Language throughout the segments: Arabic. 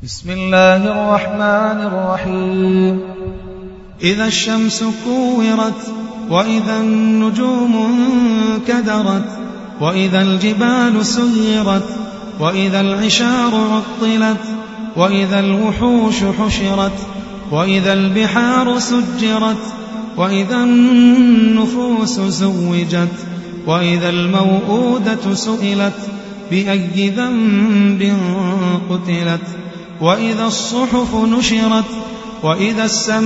بسم الله الرحمن الرحيم. إذا الشمس كورت وإذا النجوم انكدرت وإذا الجبال سيرت وإذا العشار عطلت وإذا الوحوش حشرت وإذا البحار سجرت وإذا النفوس زوجت وإذا الموءودة سئلت بأي ذنب قتلت وإذا الصحف نشرت وإذا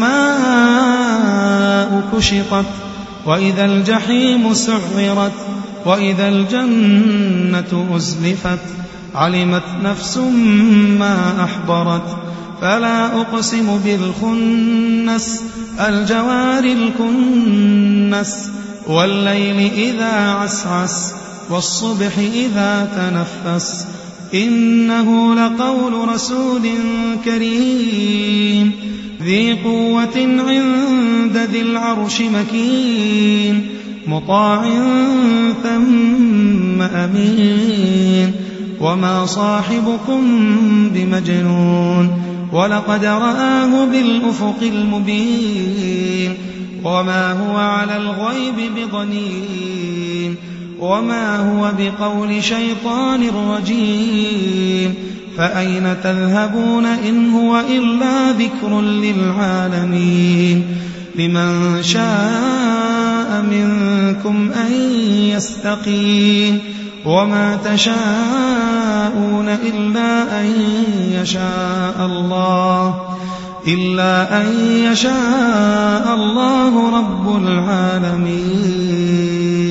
السماء كشطت وإذا الجحيم سعرت وإذا الجنة أزلفت علمت نفس ما أحضرت فلا أقسم بالخنس الجوار الكنس والليل إذا عسعس والصبح إذا تنفس إنه لقول رسول كريم ذي قوة عند ذي العرش مكين مطاع ثم أمين وما صاحبكم بمجنون ولقد رآه بالأفق المبين وما هو على الغيب بضنين وما هو بقول شيطان رجيم فأين تذهبون إن هو إلا ذكر للعالمين لمن شاء منكم أن يستقيم وما تشاءون إلا أن يشاء الله رب العالمين.